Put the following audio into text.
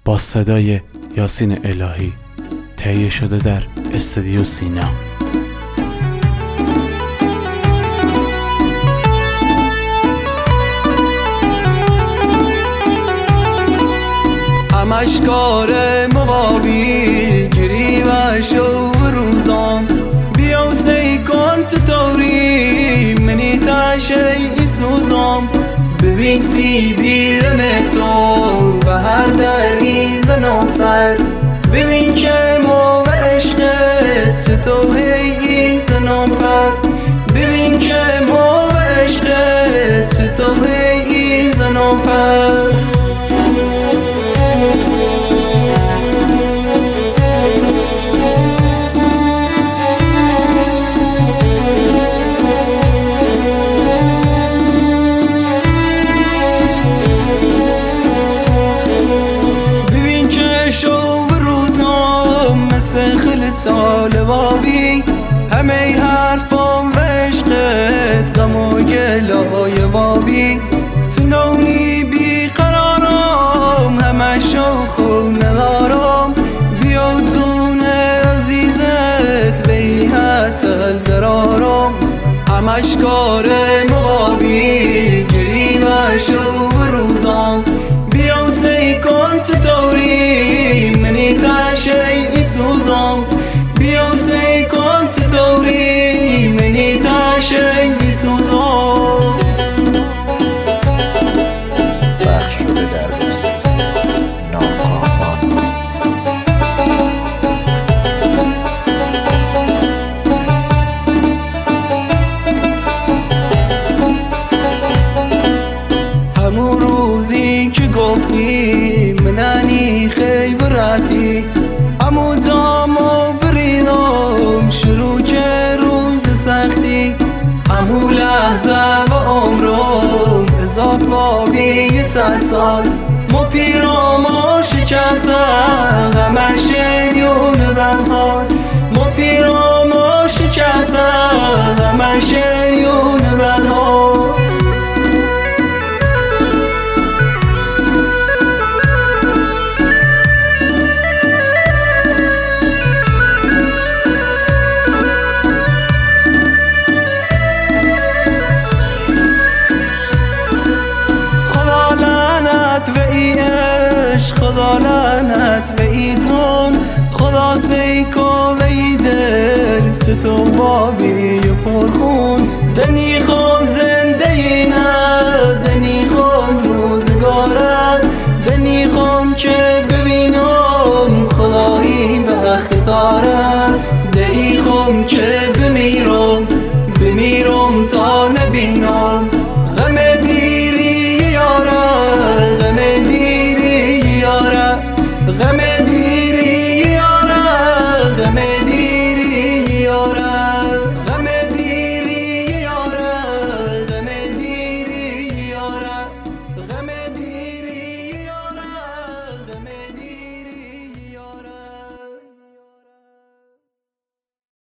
با صدای یاسین الهی تهیه شده در استودیو سینا. همشکار موابی گری و شو روزام بیا سی کن تو دوری منی تاشی سوزام ببین دیدن تو و هر دری زنم سر ببین که ما و عشقت تو هی زنم پر ببین که ما و عشقت تو هی زنم پر سال وابی همه حرفام و عشقت غم و گلای وابی تو نونی بی قرارم همه شوخ و ندارم بیا دون عزیزت ویحت الدرارم همشکار موابی گری و شو روزام بیا سی کن تو دوری منی تاشی سوزام بیا سی کن تو دوری منی تاشی سوزام بخش شده در موسیقی ناکامان. همون روزی که گفتی منانی خیبراتی همون دامو بریدم شروع که روز سختی همون لحظه و عمرم اضافه بی 100 سال ما پیرام و شکسته همه شریون بنحال ما پیرام و شکسته همه شریون بنحال خدا لعنت و ایتون خدا سیکو و ای دل تو بابی پرخون دنی خود